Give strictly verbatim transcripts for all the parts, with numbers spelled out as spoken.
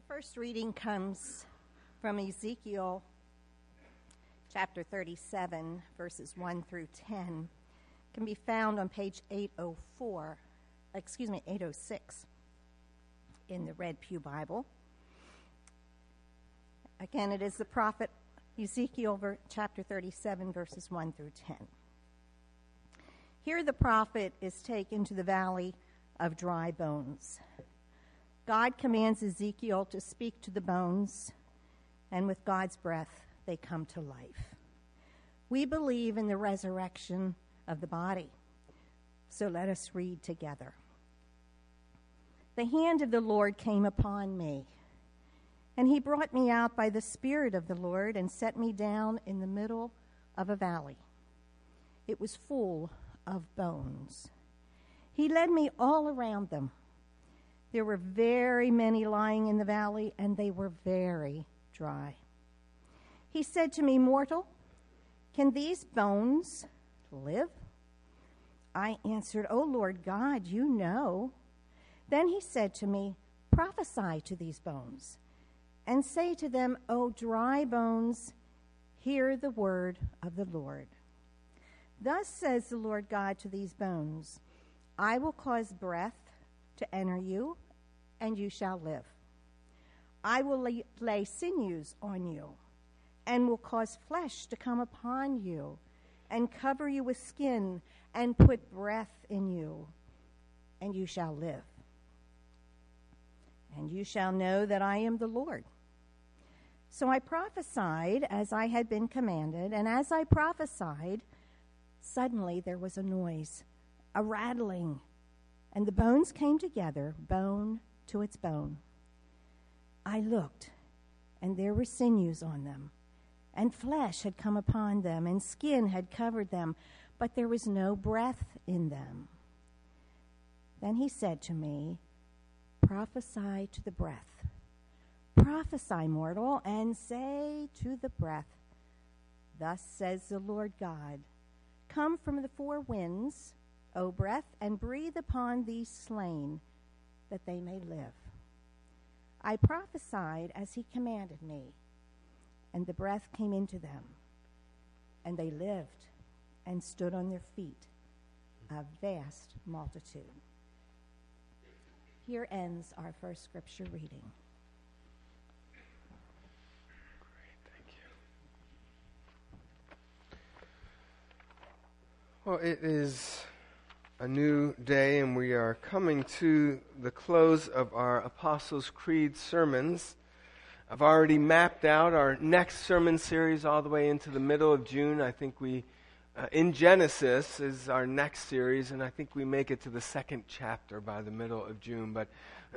first reading comes from Ezekiel chapter thirty-seven, verses one through ten. It can be found on page eight oh four, excuse me, eight oh six in the Red Pew Bible. Again, it is the prophet Ezekiel chapter thirty-seven, verses one through ten. Here the prophet is taken to the valley of dry bones. God commands Ezekiel to speak to the bones, and with God's breath, they come to life. We believe in the resurrection of the body, so let us read together. The hand of the Lord came upon me, and he brought me out by the Spirit of the Lord and set me down in the middle of a valley. It was full of bones. He led me all around them. There were very many lying in the valley, and they were very dry. He said to me, "Mortal, can these bones live?" I answered, "O Lord God, you know." Then he said to me, "Prophesy to these bones, and say to them, O dry bones, hear the word of the Lord. Thus says the Lord God to these bones, I will cause breath to enter you, and you shall live. I will lay, lay sinews on you, and will cause flesh to come upon you, and cover you with skin, and put breath in you, and you shall live. And you shall know that I am the Lord." So I prophesied as I had been commanded, and as I prophesied, suddenly there was a noise, a rattling, and the bones came together, bone to its bone. I looked, and there were sinews on them, and flesh had come upon them, and skin had covered them, but there was no breath in them. Then he said to me, "Prophesy to the breath. Prophesy, mortal, and say to the breath, Thus says the Lord God, Come from the four winds, O breath, and breathe upon these slain, that they may live." I prophesied as he commanded me, and the breath came into them, and they lived and stood on their feet, a vast multitude. Here ends our first scripture reading. Great, thank you. Well, it is a new day, and we are coming to the close of our Apostles' Creed sermons. I've already mapped out our next sermon series all the way into the middle of June. I think we, uh, in Genesis is our next series, and I think we make it to the second chapter by the middle of June. But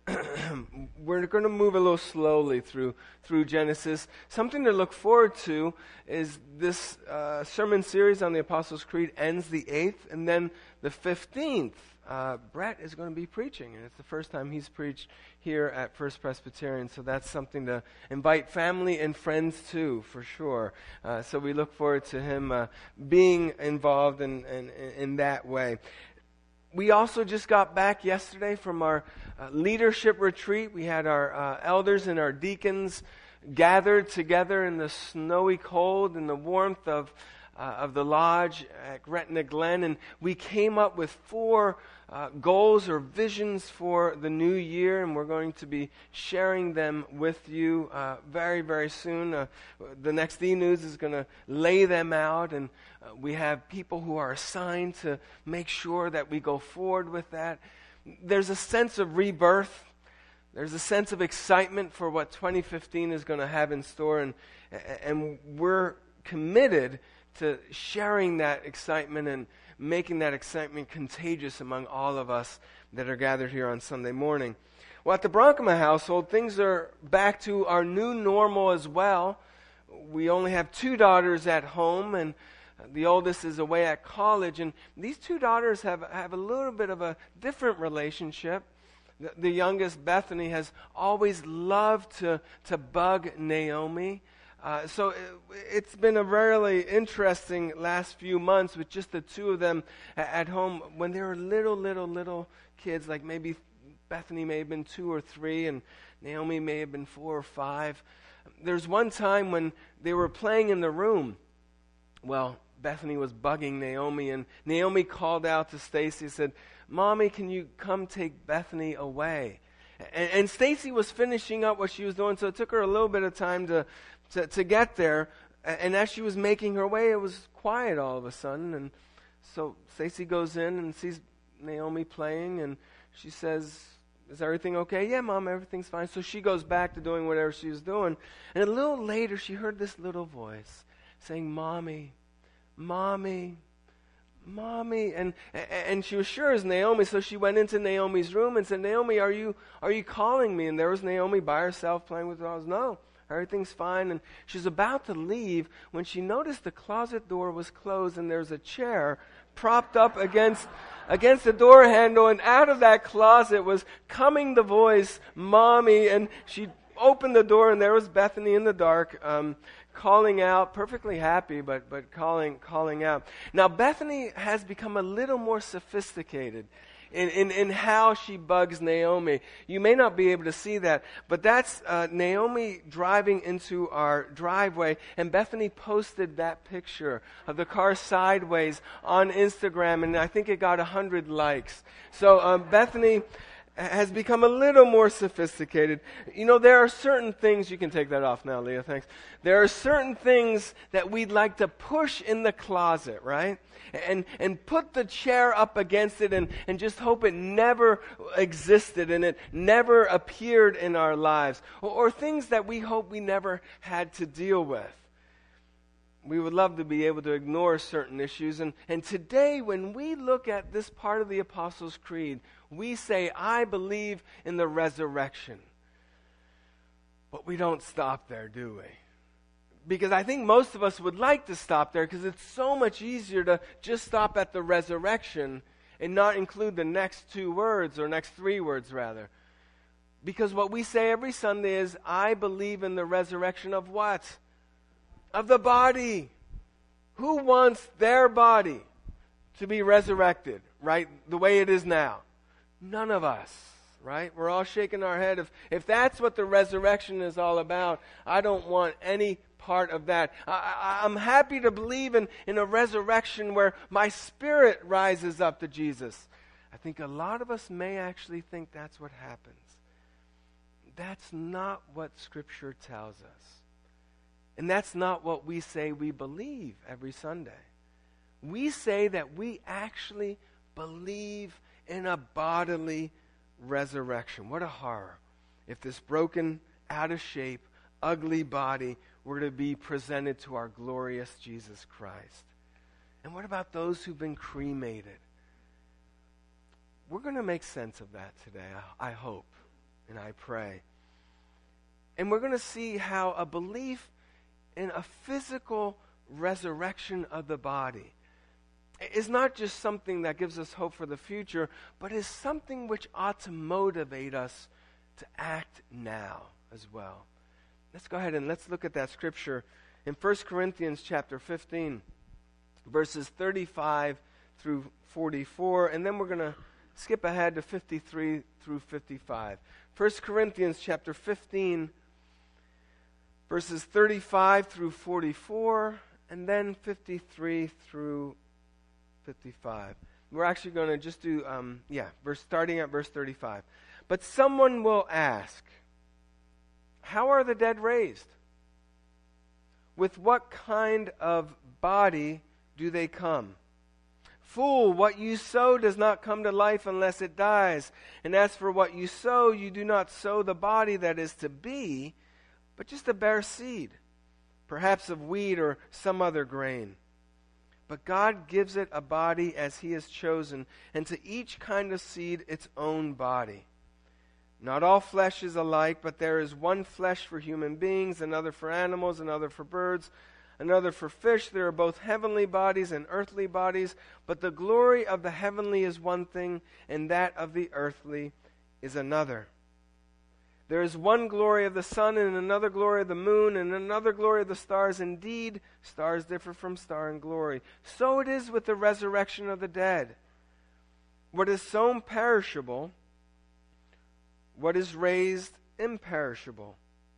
we're going to move a little slowly through through Genesis. Something to look forward to is this uh, sermon series on the Apostles' Creed ends the eighth, and then the fifteenth, uh, Brett is going to be preaching, and it's the first time he's preached here at First Presbyterian, so that's something to invite family and friends to, for sure. Uh, so we look forward to him uh, being involved in, in, in that way. We also just got back yesterday from our uh, leadership retreat. We had our uh, elders and our deacons gathered together in the snowy cold and the warmth of uh, of the lodge at Gretna Glen, and we came up with four uh, goals or visions for the new year, and we're going to be sharing them with you uh, very, very soon. Uh, the next E-News is going to lay them out, and uh, we have people who are assigned to make sure that we go forward with that. There's a sense of rebirth. There's a sense of excitement for what twenty fifteen is going to have in store, and and we're committed to sharing that excitement and making that excitement contagious among all of us that are gathered here on Sunday morning. Well, at the Bronkema household, things are back to our new normal as well. We only have two daughters at home, and the oldest is away at college, and these two daughters have, have a little bit of a different relationship. The, the youngest, Bethany, has always loved to, to bug Naomi. Uh, so it, it's been a really interesting last few months with just the two of them at, at home. When they were little, little, little kids, like maybe Bethany may have been two or three, and Naomi may have been four or five. There's one time when they were playing in the room. Well, Bethany was bugging Naomi, and Naomi called out to Stacy and said, "Mommy, can you come take Bethany away?" And, and Stacy was finishing up what she was doing, so it took her a little bit of time to, to, to get there. And as she was making her way, it was quiet all of a sudden. And so Stacy goes in and sees Naomi playing, and she says, "Is everything okay?" "Yeah, Mom, everything's fine." So she goes back to doing whatever she was doing. And a little later, she heard this little voice saying, "Mommy, Mommy, Mommy." And and she was sure it was Naomi, so she went into Naomi's room and said, "Naomi, are you are you calling me?" And there was Naomi by herself playing with dolls. "No, everything's fine." And she's about to leave when she noticed the closet door was closed and there's a chair propped up against against the door handle, and out of that closet was coming the voice, "Mommy." And she opened the door, and there was Bethany in the dark, um, calling out, perfectly happy, but but calling calling out. Now, Bethany has become a little more sophisticated in, in, in how she bugs Naomi. You may not be able to see that, but that's uh, Naomi driving into our driveway, and Bethany posted that picture of the car sideways on Instagram, and I think it got one hundred likes. So um, Bethany has become a little more sophisticated. You know, there are certain things, you can take that off now, Leah, thanks. There are certain things that we'd like to push in the closet, right? And and put the chair up against it and, and just hope it never existed and it never appeared in our lives. Or, or things that we hope we never had to deal with. We would love to be able to ignore certain issues. And, and today, when we look at this part of the Apostles' Creed, we say, "I believe in the resurrection." But we don't stop there, do we? Because I think most of us would like to stop there, because it's so much easier to just stop at the resurrection and not include the next two words, or next three words, rather. Because what we say every Sunday is, "I believe in the resurrection of what? Of the body." Who wants their body to be resurrected, right, the way it is now? None of us, right? We're all shaking our head. If, if that's what the resurrection is all about, I don't want any part of that. I, I, I'm happy to believe in, in a resurrection where my spirit rises up to Jesus. I think a lot of us may actually think that's what happens. That's not what Scripture tells us. And that's not what we say we believe every Sunday. We say that we actually believe in a bodily resurrection. What a horror if this broken, out of shape, ugly body were to be presented to our glorious Jesus Christ. And what about those who've been cremated? We're going to make sense of that today, I hope, and I pray. And we're going to see how a belief in a physical resurrection of the body is not just something that gives us hope for the future, but is something which ought to motivate us to act now as well. Let's go ahead and let's look at that scripture in First Corinthians chapter fifteen, verses thirty-five through forty-four, and then we're going to skip ahead to fifty-three through fifty-five. First Corinthians chapter fifteen, verses thirty-five through forty-four, and then fifty-three through fifty-five. We're actually going to just do, um, yeah, verse starting at verse thirty-five. But someone will ask, "How are the dead raised? With what kind of body do they come? Fool, what you sow does not come to life unless it dies. And as for what you sow, you do not sow the body that is to be, but just a bare seed, perhaps of wheat or some other grain. But God gives it a body as He has chosen, and to each kind of seed its own body. Not all flesh is alike, but there is one flesh for human beings, another for animals, another for birds, another for fish. There are both heavenly bodies and earthly bodies, but the glory of the heavenly is one thing, and that of the earthly is another. There is one glory of the sun, and another glory of the moon, and another glory of the stars. Indeed, stars differ from star in glory. So it is with the resurrection of the dead. What is sown perishable, what is raised imperishable.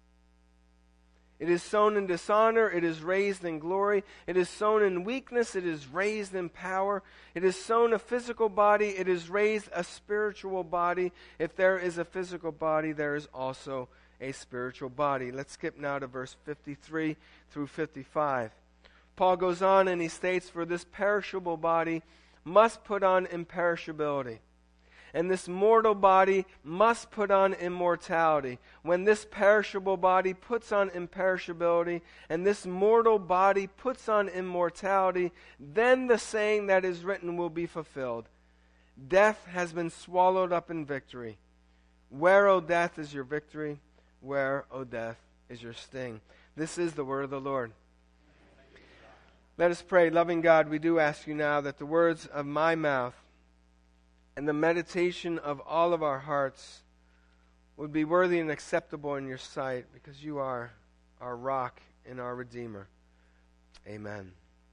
It is sown in dishonor, it is raised in glory. It is sown in weakness, it is raised in power. It is sown a physical body, it is raised a spiritual body. If there is a physical body, there is also a spiritual body. Let's skip now to verse fifty-three through fifty-five. Paul goes on and he states, "For this perishable body must put on imperishability, and this mortal body must put on immortality. When this perishable body puts on imperishability, and this mortal body puts on immortality, then the saying that is written will be fulfilled. Death has been swallowed up in victory. Where, O death, is your victory? Where, O death, is your sting?" This is the word of the Lord. Let us pray. Loving God, we do ask you now that the words of my mouth and the meditation of all of our hearts would be worthy and acceptable in your sight, because you are our rock and our Redeemer. Amen.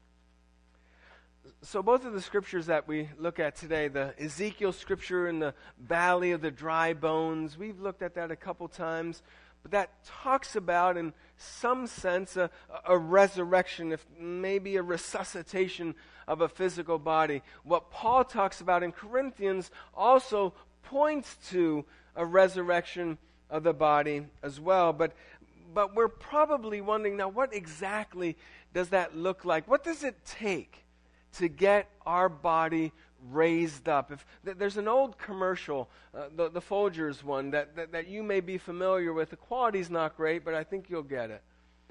So both of the scriptures that we look at today, the Ezekiel scripture and the valley of the dry bones, we've looked at that a couple times. But that talks about, in some sense, a, a resurrection, if maybe a resuscitation of a physical body. What Paul talks about in Corinthians also points to a resurrection of the body as well. But, but we're probably wondering, now, what exactly does that look like? What does it take to get our body raised up? If th- there's an old commercial, uh, the, the Folgers one, that, that, that you may be familiar with. The quality's not great, but I think you'll get it.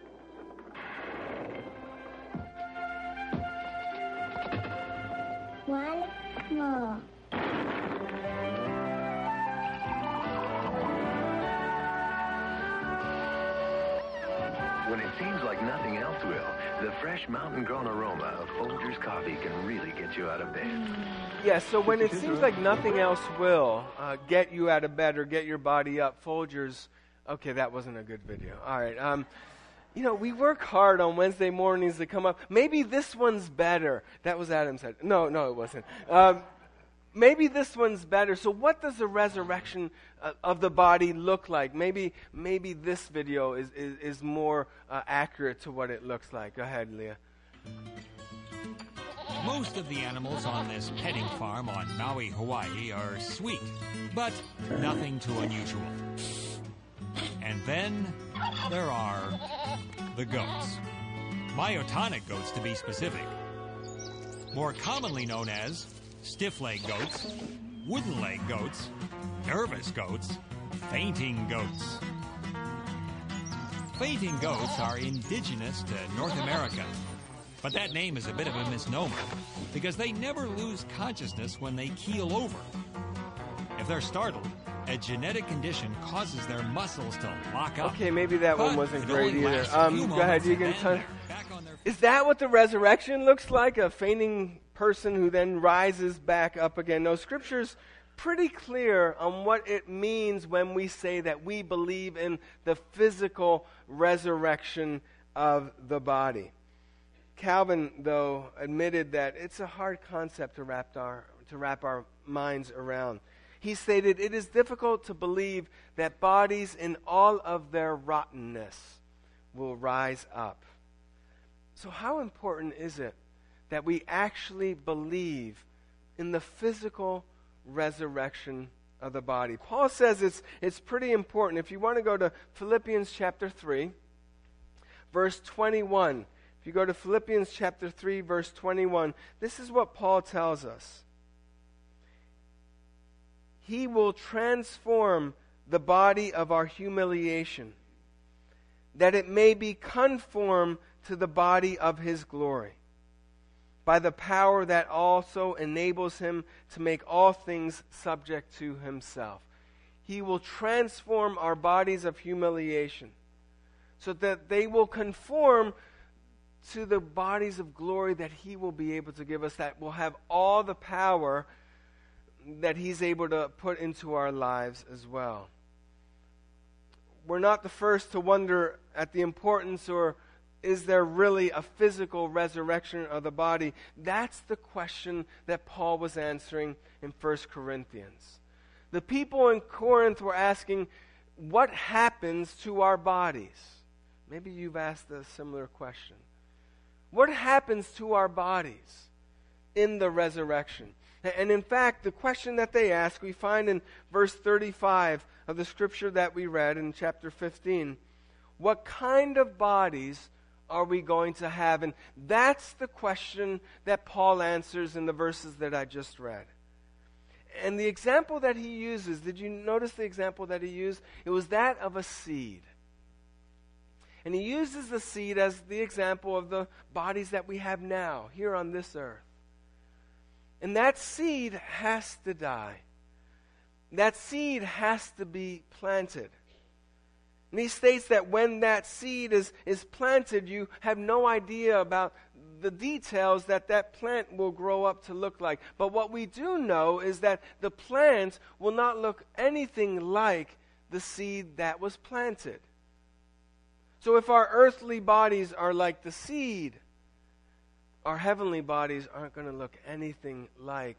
One more. When it seems like nothing else will, the fresh mountain-grown aroma of Folgers coffee can really get you out of bed. Yeah, so when it seems like nothing else will uh, get you out of bed or get your body up, Folgers, okay, that wasn't a good video. All right, um, you know, we work hard on Wednesday mornings to come up. Maybe this one's better. That was Adam's head. No, no, it wasn't. Um, maybe this one's better. So what does the resurrection uh, of the body look like? Maybe maybe this video is, is, is more uh, accurate to what it looks like. Go ahead, Leah. Most of the animals on this petting farm on Maui, Hawaii are sweet, but nothing too unusual. And then there are the goats. Myotonic goats, to be specific. More commonly known as stiff-leg goats, wooden-leg goats, nervous goats, fainting goats. Fainting goats are indigenous to North America, but that name is a bit of a misnomer because they never lose consciousness when they keel over. If they're startled, a genetic condition causes their muscles to lock up. Okay, maybe that But one wasn't it great only either. lasts a few Um, go ahead, moments you and can then tell. they're back on their Is that what the resurrection looks like? A fainting person who then rises back up again? No, Scripture's pretty clear on what it means when we say that we believe in the physical resurrection of the body. Calvin, though, admitted that it's a hard concept to wrap our, to wrap our minds around. He stated, "It is difficult to believe that bodies in all of their rottenness will rise up." So how important is it that we actually believe in the physical resurrection of the body? Paul says it's, it's pretty important. If you want to go to Philippians chapter three, verse twenty-one. If you go to Philippians chapter three, verse twenty-one, this is what Paul tells us. He will transform the body of our humiliation, that it may be conformed to the body of his glory, by the power that also enables him to make all things subject to himself. He will transform our bodies of humiliation so that they will conform to the bodies of glory that he will be able to give us, that will have all the power that he's able to put into our lives as well. We're not the first to wonder at the importance, or is there really a physical resurrection of the body? That's the question that Paul was answering in First Corinthians. The people in Corinth were asking, what happens to our bodies? Maybe you've asked a similar question. What happens to our bodies in the resurrection? And in fact, the question that they ask, we find in verse thirty-five of the scripture that we read in chapter fifteen. What kind of bodies are we going to have? And that's the question that Paul answers in the verses that I just read. And the example that he uses, did you notice the example that he used? It was that of a seed. And he uses the seed as the example of the bodies that we have now, here on this earth. And that seed has to die. That seed has to be planted. And he states that when that seed is, is planted, you have no idea about the details that that plant will grow up to look like. But what we do know is that the plant will not look anything like the seed that was planted. So if our earthly bodies are like the seed, our heavenly bodies aren't going to look anything like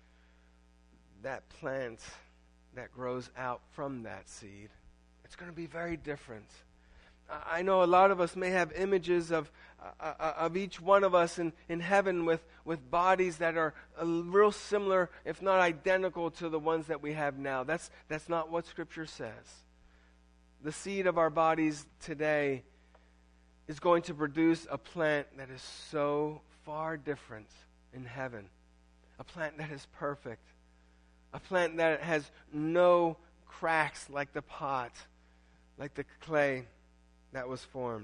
that plant that grows out from that seed. It's going to be very different. I know a lot of us may have images of uh, of each one of us in, in heaven with, with bodies that are uh, real similar, if not identical, to the ones that we have now. That's, that's not what Scripture says. The seed of our bodies today is going to produce a plant that is so far different in heaven. A plant that is perfect. A plant that has no cracks like the pot, like the clay that was formed.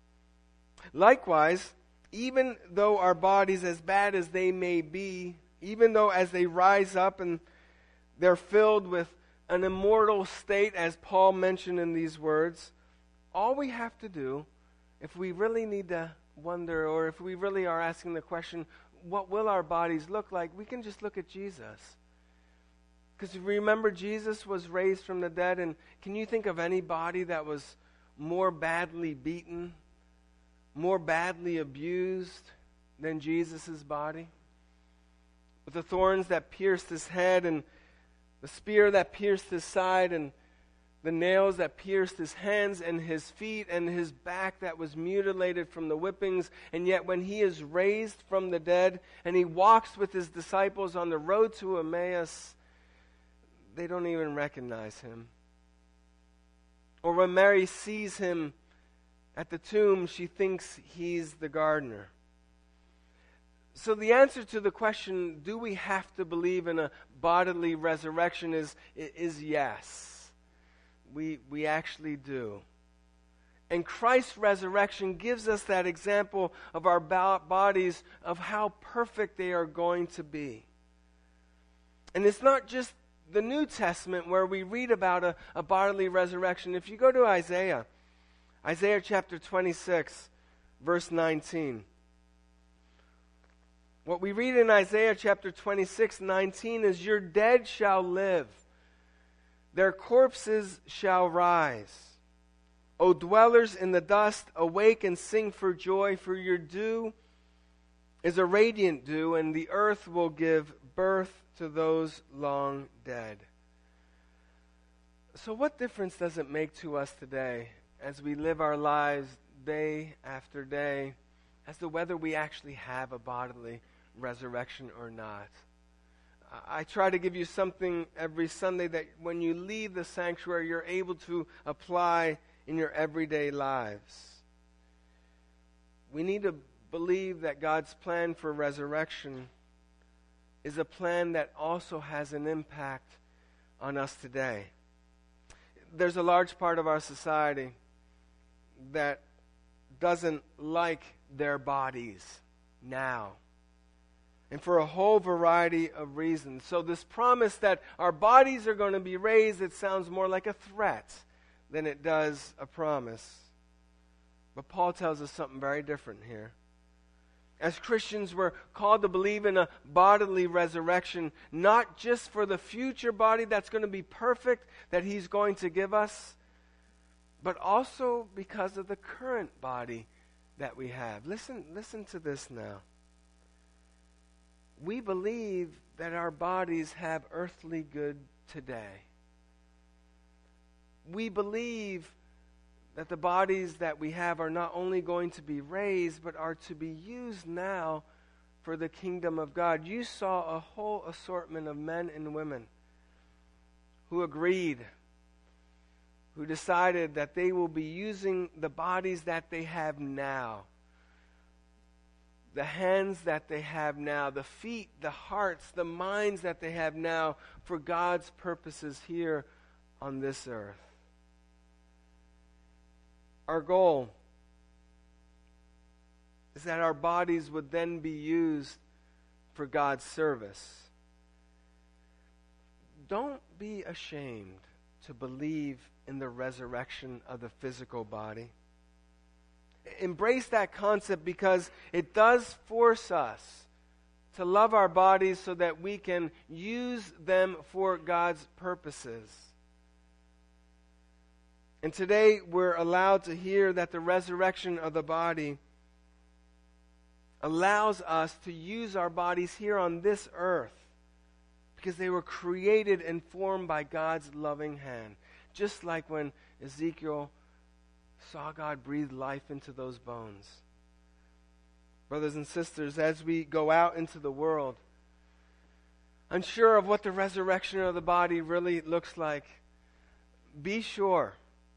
Likewise, even though our bodies, as bad as they may be, even though as they rise up and they're filled with an immortal state, as Paul mentioned in these words, all we have to do, if we really need to wonder, or if we really are asking the question, what will our bodies look like? We can just look at Jesus. Because remember, Jesus was raised from the dead, and can you think of any body that was more badly beaten, more badly abused than Jesus' body? With the thorns that pierced his head, and the spear that pierced his side, and the nails that pierced his hands and his feet, and his back that was mutilated from the whippings. And yet when he is raised from the dead, and he walks with his disciples on the road to Emmaus, they don't even recognize him. Or when Mary sees him at the tomb, she thinks he's the gardener. So the answer to the question, do we have to believe in a bodily resurrection, is, is yes. We, we actually do. And Christ's resurrection gives us that example of our bodies, of how perfect they are going to be. And it's not just the New Testament where we read about a, a bodily resurrection. If you go to Isaiah, Isaiah chapter twenty-six, verse nineteen. What we read in Isaiah chapter twenty-six, nineteen is, your dead shall live, their corpses shall rise. O dwellers in the dust, awake and sing for joy, for your dew is a radiant dew, and the earth will give birth to those long dead. So what difference does it make to us today as we live our lives day after day as to whether we actually have a bodily resurrection or not? I try to give you something every Sunday that when you leave the sanctuary, you're able to apply in your everyday lives. We need to believe that God's plan for resurrection is a plan that also has an impact on us today. There's a large part of our society that doesn't like their bodies now, and for a whole variety of reasons. So this promise that our bodies are going to be raised, it sounds more like a threat than it does a promise. But Paul tells us something very different here. As Christians, we're called to believe in a bodily resurrection, not just for the future body that's going to be perfect that he's going to give us, but also because of the current body that we have. Listen, listen to this now. We believe that our bodies have earthly good today. we believe that the bodies that we have are not only going to be raised, but are to be used now for the kingdom of God. You saw a whole assortment of men and women who agreed, who decided that they will be using the bodies that they have now, the hands that they have now, the feet, the hearts, the minds that they have now for God's purposes here on this earth. Our goal is that our bodies would then be used for God's service. Don't be ashamed to believe in the resurrection of the physical body. Embrace that concept, because it does force us to love our bodies so that we can use them for God's purposes. And today we're allowed to hear that the resurrection of the body allows us to use our bodies here on this earth because they were created and formed by God's loving hand. Just like when Ezekiel saw God breathe life into those bones. Brothers and sisters, as we go out into the world, unsure of what the resurrection of the body really looks like, be sure,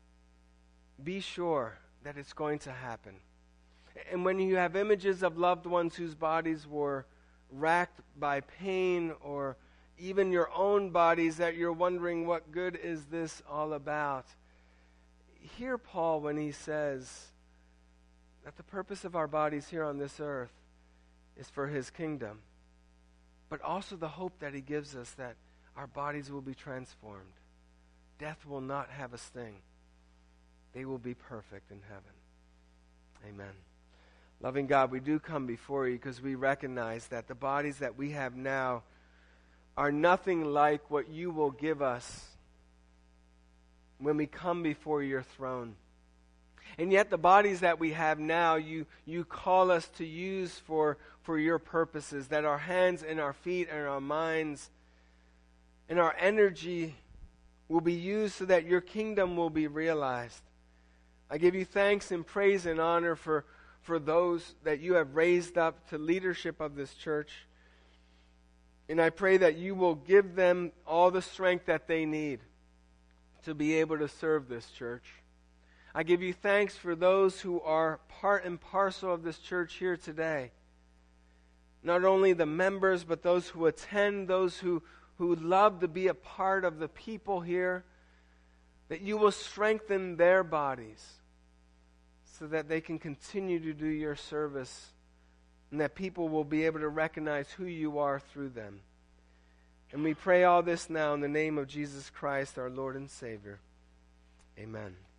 be sure that it's going to happen. And when you have images of loved ones whose bodies were racked by pain, or even your own bodies that you're wondering, what good is this all about? Hear Paul when he says that the purpose of our bodies here on this earth is for his kingdom, but also the hope that he gives us that our bodies will be transformed. Death will not have a sting. They will be perfect in heaven. Amen. Loving God, we do come before you because we recognize that the bodies that we have now are nothing like what you will give us when we come before your throne. And yet the bodies that we have now, you, you call us to use for, for your purposes, that our hands and our feet and our minds and our energy will be used so that your kingdom will be realized. I give you thanks and praise and honor for, for those that you have raised up to leadership of this church. And I pray that you will give them all the strength that they need to be able to serve this church. I give you thanks for those who are part and parcel of this church here today. Not only the members, but those who attend, those who, who love to be a part of the people here, that you will strengthen their bodies so that they can continue to do your service, and that people will be able to recognize who you are through them. And we pray all this now in the name of Jesus Christ, our Lord and Savior. Amen.